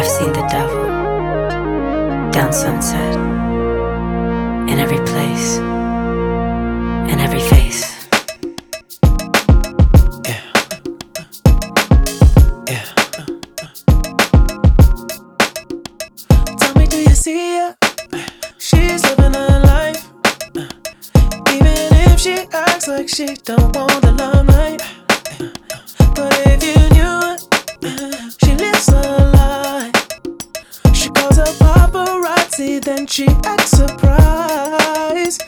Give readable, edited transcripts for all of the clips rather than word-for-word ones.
I've seen the devil down Sunset, in every place, in every face. Yeah. Yeah. Tell me, do you see her? She's living her life, even if she acts like she don't want the limelight. But if you knew her, she lives her life. She calls her paparazzi, then she acts surprised.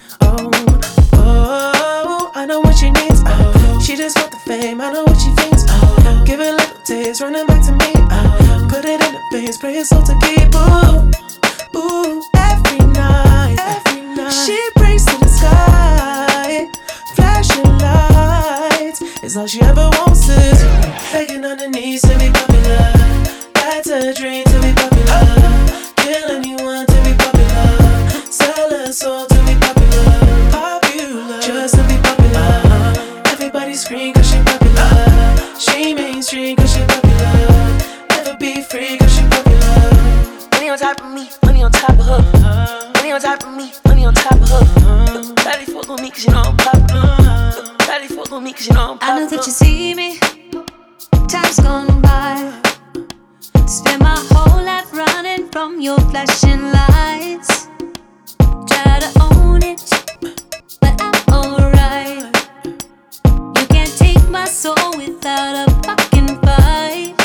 Oh, I know what she needs. She just want the fame, I know what she thinks. Give it a little taste, running back to me. Put it in the veins, pray it's all to keep. Ooh, every night, she prays to the sky. Flashing lights is all she ever wants is begging on her knees to be popular. That's a dream, to be popular. Kill anyone to be popular. Sell her soul to be popular. Popular, just to be popular. Everybody scream cause she popular. She mainstream cause she popular. Never be free cause she popular. Money on top of me, money on top of her. Money on top of me, money on top of her. Daddy fuck on me cause you know I'm popular. Daddy fuck on me cause you know I'm popular. I know that you see me, time's gone by. Spend my whole life running from your flashing lights. Try to own it, but I'm alright. You can't take my soul without a fucking fight.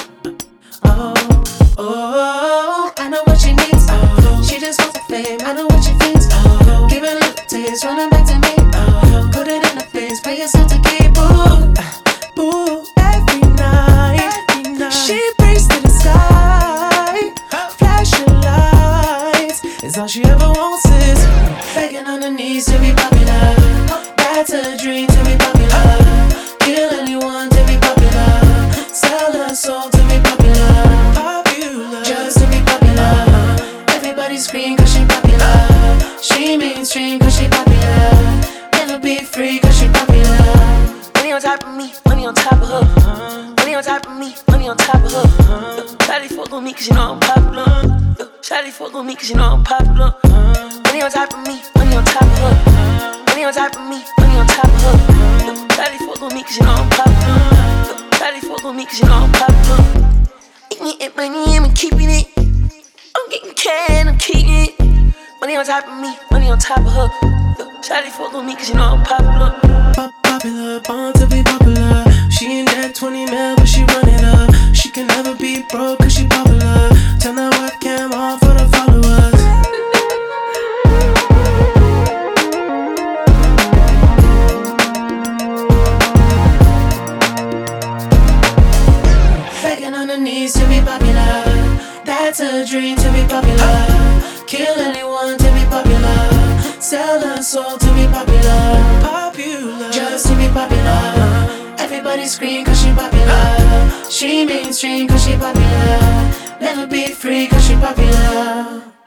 Oh, I know what she needs. She just wants the fame, I know what she thinks. Give it a little taste, running back to me. Put it in her face, pay yourself to keep. Ooh, every night, she prays to the sky. Flashing lights is all she ever wants is begging on her knees to be popular. That's a dream, to be popular. Kill anyone to be popular. Sell her soul to be popular. Popular, just to be popular. Everybody scream cause she popular. She mainstream cause she popular. Never be free cause she popular. Money on top of me, money on top of her. Money on top of me, money on top of her. Shawty fuck on me cause you know I'm popular. Shawty fuck on me cause you know I'm popular. Money on top of me, money on top of her. Money on top of me, money on top of her. Shawty fuck on me cause you know I'm popular. Shawty fuck on me cause you know I'm popular. Eating money and I'm keeping it. I'm getting cash, I'm keeping it. Money on top of me, money on top of her. Shawty fuck on me cause you know I'm popular. Popular, born to be popular. She ain't that 20 mil, but she run it up. She can never be broke cause she popular. Turn that webcam on for the followers. Begging on her knees to be popular. That's a dream, to be popular. Kill anyone to be popular. Sell her soul to be popular. Popular, just to be popular. Everybody scream cause she popular. She mainstream cause she popular. Never be free cause she popular.